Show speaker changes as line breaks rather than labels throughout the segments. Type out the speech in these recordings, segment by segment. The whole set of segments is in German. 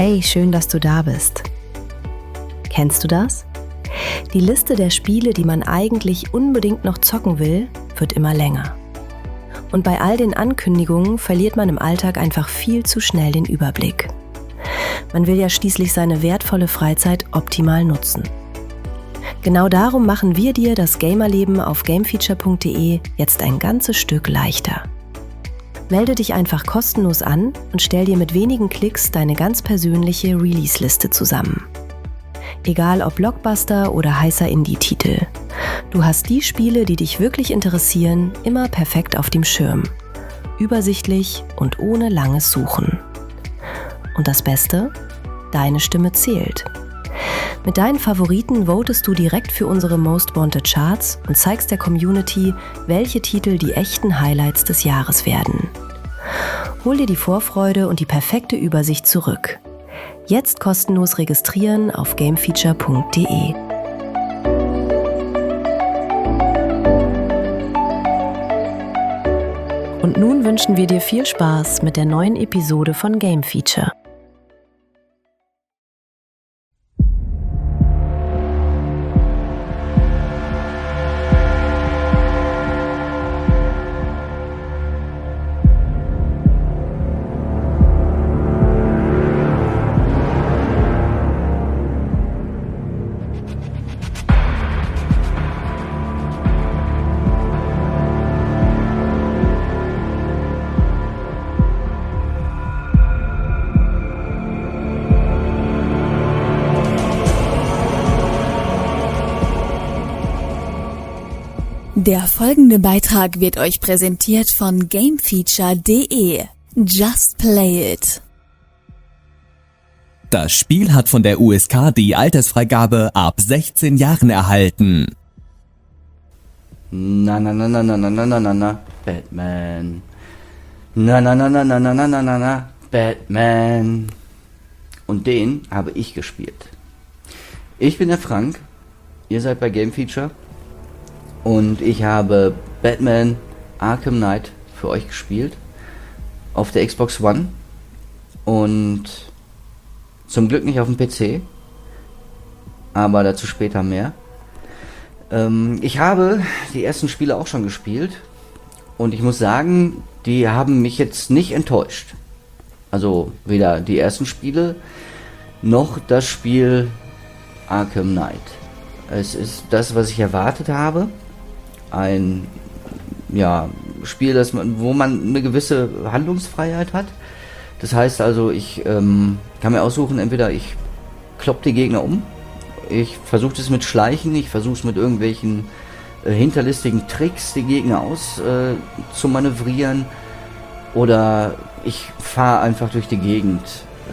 Hey, schön, dass du da bist. Kennst du das? Die Liste der Spiele, die man eigentlich unbedingt noch zocken will, wird immer länger. Und bei all den Ankündigungen verliert man im Alltag einfach viel zu schnell den Überblick. Man will ja schließlich seine wertvolle Freizeit optimal nutzen. Genau darum machen wir dir das Gamerleben auf gamefeature.de jetzt ein ganzes Stück leichter. Melde dich einfach kostenlos an und stell dir mit wenigen Klicks deine ganz persönliche Release-Liste zusammen. Egal ob Blockbuster oder heißer Indie-Titel. Du hast die Spiele, die dich wirklich interessieren, immer perfekt auf dem Schirm. Übersichtlich und ohne langes Suchen. Und das Beste? Deine Stimme zählt. Mit deinen Favoriten votest du direkt für unsere Most Wanted Charts und zeigst der Community, welche Titel die echten Highlights des Jahres werden. Hol dir die Vorfreude und die perfekte Übersicht zurück. Jetzt kostenlos registrieren auf gamefeature.de. Und nun wünschen wir dir viel Spaß mit der neuen Episode von Game Feature.
Der folgende Beitrag wird euch präsentiert von gamefeature.de. Just play it.
Das Spiel hat von der USK die Altersfreigabe ab 16 Jahren erhalten.
Na, Batman. Na, Batman. Und den habe ich gespielt. Ich bin der Frank, ihr seid bei Game Feature. Und ich habe Batman Arkham Knight für euch gespielt auf der Xbox One und zum Glück nicht auf dem PC, aber dazu später mehr. Ich habe die ersten Spiele auch schon gespielt und ich muss sagen, die haben mich jetzt nicht enttäuscht. Also weder die ersten Spiele noch das Spiel Arkham Knight. Es ist das, was ich erwartet habe. Ein Spiel, wo man eine gewisse Handlungsfreiheit hat. Das heißt also, ich kann mir aussuchen, entweder ich klopp die Gegner um, ich versuche es mit Schleichen, ich versuche es mit irgendwelchen hinterlistigen Tricks, die Gegner zu manövrieren, oder ich fahre einfach durch die Gegend.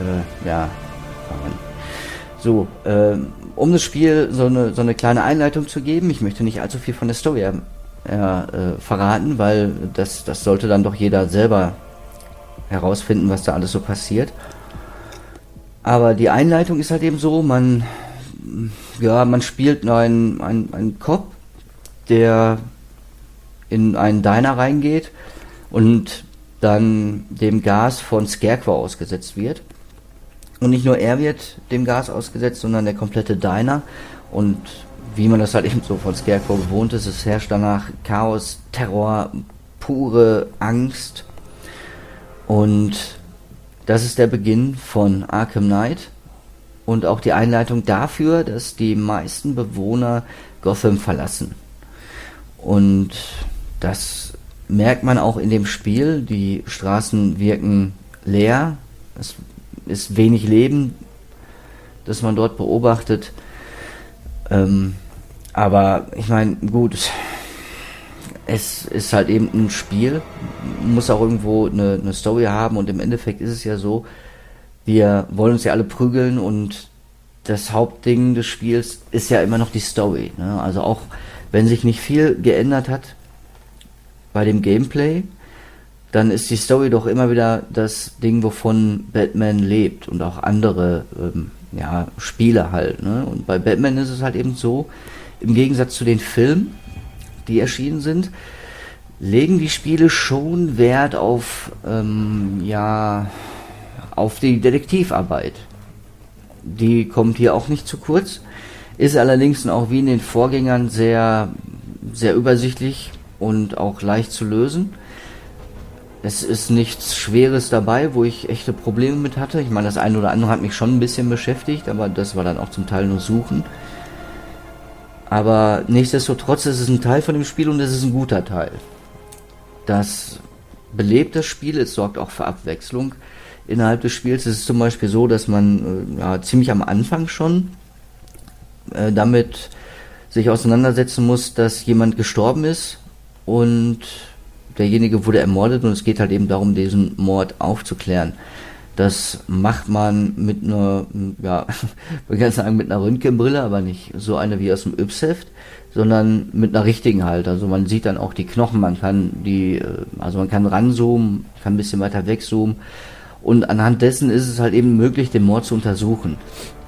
Um das Spiel so eine kleine Einleitung zu geben, ich möchte nicht allzu viel von der Story verraten, weil das sollte dann doch jeder selber herausfinden, was da alles so passiert. Aber die Einleitung ist halt eben so, man spielt einen Cop, der in einen Diner reingeht und dann dem Gas von Scarecrow ausgesetzt wird. Und nicht nur er wird dem Gas ausgesetzt, sondern der komplette Diner. Und wie man das halt eben so von Scarecrow gewohnt ist, es herrscht danach Chaos, Terror, pure Angst. Und das ist der Beginn von Arkham Knight und auch die Einleitung dafür, dass die meisten Bewohner Gotham verlassen. Und das merkt man auch in dem Spiel. Die Straßen wirken leer. Es ist wenig Leben, das man dort beobachtet. Aber ich meine, gut, es ist halt eben ein Spiel, muss auch irgendwo eine Story haben, und im Endeffekt ist es ja so, wir wollen uns ja alle prügeln und das Hauptding des Spiels ist ja immer noch die Story, ne? Also auch wenn sich nicht viel geändert hat bei dem Gameplay, dann ist die Story doch immer wieder das Ding, wovon Batman lebt, und auch andere Spiele halt, ne? Und bei Batman ist es halt eben so, im Gegensatz zu den Filmen, die erschienen sind, legen die Spiele schon Wert auf die Detektivarbeit. die kommt hier auch nicht zu kurz, ist allerdings auch wie in den Vorgängern sehr, sehr übersichtlich und auch leicht zu lösen. Es ist nichts Schweres dabei, wo ich echte Probleme mit hatte. Ich meine, das eine oder andere hat mich schon ein bisschen beschäftigt, aber das war dann auch zum Teil nur Suchen. Aber nichtsdestotrotz ist es ein Teil von dem Spiel und es ist ein guter Teil. Das belebt das Spiel, es sorgt auch für Abwechslung innerhalb des Spiels. Es ist zum Beispiel so, dass man ziemlich am Anfang schon damit sich auseinandersetzen muss, dass jemand gestorben ist und derjenige wurde ermordet und es geht halt eben darum, diesen Mord aufzuklären. Das macht man mit einer, man kann sagen mit einer Röntgenbrille, aber nicht so eine wie aus dem Yps-Heft, sondern mit einer richtigen halt. Also man sieht dann auch die Knochen, man kann man kann ranzoomen, kann ein bisschen weiter wegzoomen und anhand dessen ist es halt eben möglich, den Mord zu untersuchen.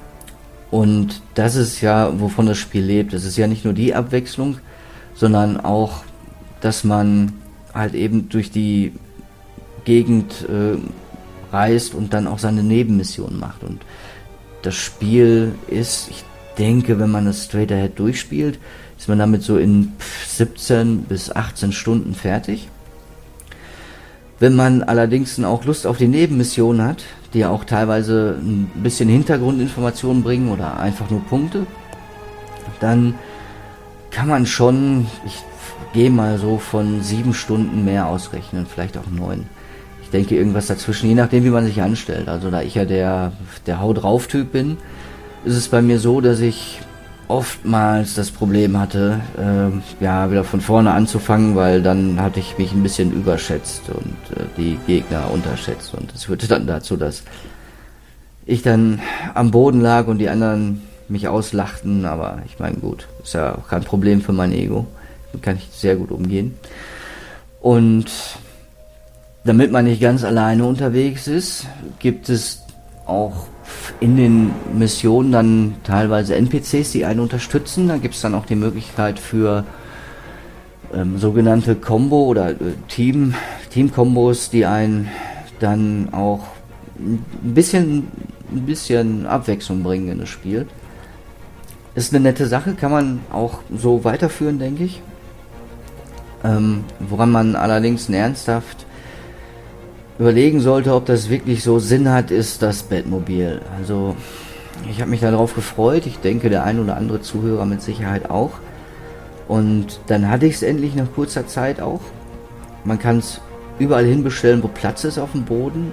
Und das ist ja, wovon das Spiel lebt. Es ist ja nicht nur die Abwechslung, sondern auch, dass man halt eben durch die Gegend reist und dann auch seine Nebenmissionen macht. Und das Spiel ist, ich denke, wenn man das straight ahead durchspielt, ist man damit so in 17 bis 18 Stunden fertig. Wenn man allerdings auch Lust auf die Nebenmissionen hat, die ja auch teilweise ein bisschen Hintergrundinformationen bringen oder einfach nur Punkte, dann kann man schon, ich gehe mal so von 7 Stunden mehr ausrechnen, vielleicht auch 9. Ich denke irgendwas dazwischen, je nachdem wie man sich anstellt. Also da ich ja der Hau drauf Typ bin, ist es bei mir so, dass ich oftmals das Problem hatte, wieder von vorne anzufangen, weil dann hatte ich mich ein bisschen überschätzt und die Gegner unterschätzt und es führte dann dazu, dass ich dann am Boden lag und die anderen mich auslachten, aber ich meine gut, ist ja auch kein Problem für mein Ego, damit kann ich sehr gut umgehen. Und damit man nicht ganz alleine unterwegs ist, gibt es auch in den Missionen dann teilweise NPCs, die einen unterstützen. Da gibt es dann auch die Möglichkeit für sogenannte Combo- oder Team-Kombos, die einen dann auch ein bisschen Abwechslung bringen in das Spiel. Ist eine nette Sache, kann man auch so weiterführen, denke ich. Woran man allerdings ernsthaft überlegen sollte, ob das wirklich so Sinn hat, ist das Batmobil. Also ich habe mich darauf gefreut, ich denke der ein oder andere Zuhörer mit Sicherheit auch. Und dann hatte ich es endlich nach kurzer Zeit auch. Man kann es überall hin bestellen, wo Platz ist auf dem Boden.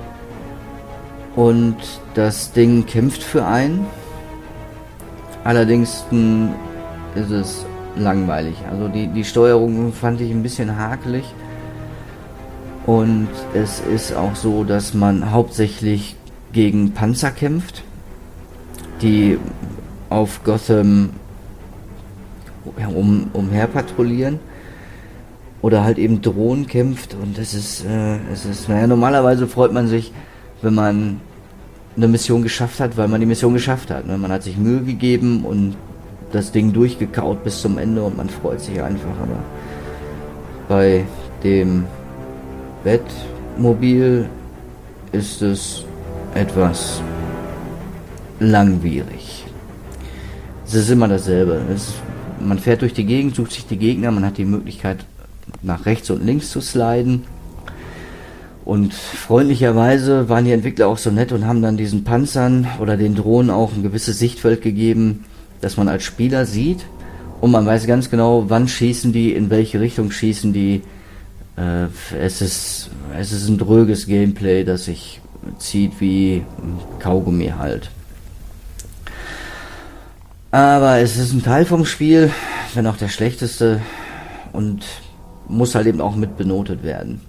Und das Ding kämpft für einen. Allerdings ist es langweilig. Also die Steuerung fand ich ein bisschen hakelig. Und es ist auch so, dass man hauptsächlich gegen Panzer kämpft, die auf Gotham umher patrouillieren oder halt eben Drohnen kämpft. Und normalerweise freut man sich, wenn man eine Mission geschafft hat, weil man die Mission geschafft hat. Man hat sich Mühe gegeben und das Ding durchgekaut bis zum Ende und man freut sich einfach. Aber bei dem Batmobil ist es etwas langwierig. Es ist immer dasselbe. Man fährt durch die Gegend, sucht sich die Gegner, man hat die Möglichkeit nach rechts und links zu sliden. Und freundlicherweise waren die Entwickler auch so nett und haben dann diesen Panzern oder den Drohnen auch ein gewisses Sichtfeld gegeben, dass man als Spieler sieht. Und man weiß ganz genau, wann schießen die, in welche Richtung schießen die. Es ist ein dröges Gameplay, das sich zieht wie Kaugummi halt. Aber es ist ein Teil vom Spiel, wenn auch der schlechteste, und muss halt eben auch mit benotet werden.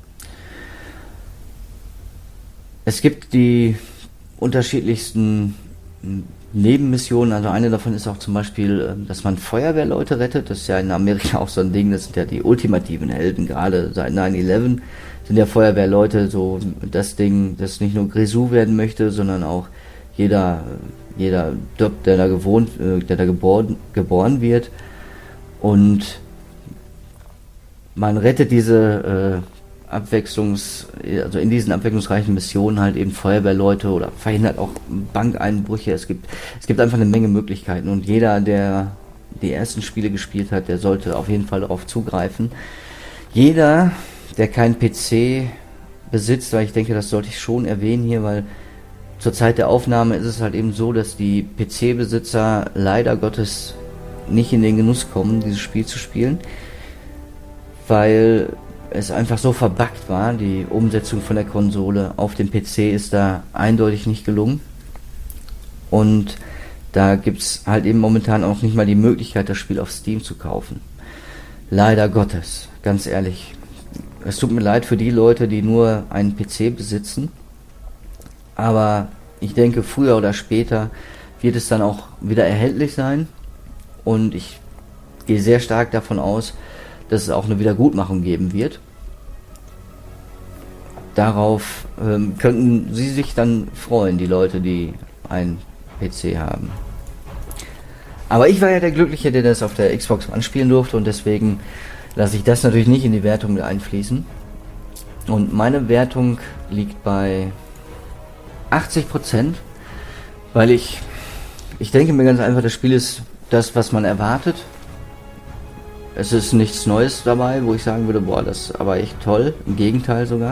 Es gibt die unterschiedlichsten Nebenmissionen, also eine davon ist auch zum Beispiel, dass man Feuerwehrleute rettet. Das ist ja in Amerika auch so ein Ding, das sind ja die ultimativen Helden, gerade seit 9/11 sind ja Feuerwehrleute so das Ding, das nicht nur Grisou werden möchte, sondern auch jeder Depp, der da geboren wird. Und man rettet diese also in diesen abwechslungsreichen Missionen halt eben Feuerwehrleute oder verhindert auch Bankeinbrüche. Es gibt einfach eine Menge Möglichkeiten und jeder, der die ersten Spiele gespielt hat, der sollte auf jeden Fall darauf zugreifen. Jeder, der keinen PC besitzt, weil ich denke, das sollte ich schon erwähnen hier, weil zur Zeit der Aufnahme ist es halt eben so, dass die PC-Besitzer leider Gottes nicht in den Genuss kommen, dieses Spiel zu spielen, weil es einfach so verbuggt war. Die Umsetzung von der Konsole auf dem PC ist da eindeutig nicht gelungen. Und da gibt's halt eben momentan auch nicht mal die Möglichkeit, das Spiel auf Steam zu kaufen. Leider Gottes, ganz ehrlich. Es tut mir leid für die Leute, die nur einen PC besitzen. Aber ich denke, früher oder später wird es dann auch wieder erhältlich sein. Und ich gehe sehr stark davon aus, dass es auch eine Wiedergutmachung geben wird. Darauf könnten Sie sich dann freuen, die Leute, die einen PC haben. Aber ich war ja der Glückliche, der das auf der Xbox One spielen durfte und deswegen lasse ich das natürlich nicht in die Wertung mit einfließen. Und meine Wertung liegt bei 80%, weil ich denke mir ganz einfach, das Spiel ist das, was man erwartet. Es ist nichts Neues dabei, wo ich sagen würde, boah, das ist aber echt toll. Im Gegenteil sogar.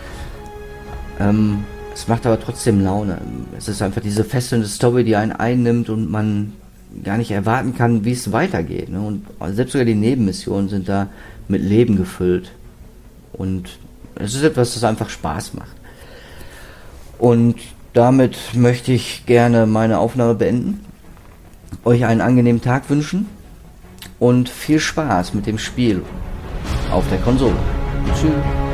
Es macht aber trotzdem Laune. Es ist einfach diese fesselnde Story, die einen einnimmt und man gar nicht erwarten kann, wie es weitergeht. Ne? Und selbst sogar die Nebenmissionen sind da mit Leben gefüllt. Und es ist etwas, das einfach Spaß macht. Und damit möchte ich gerne meine Aufnahme beenden. Euch einen angenehmen Tag wünschen. Und viel Spaß mit dem Spiel auf der Konsole. Tschüss.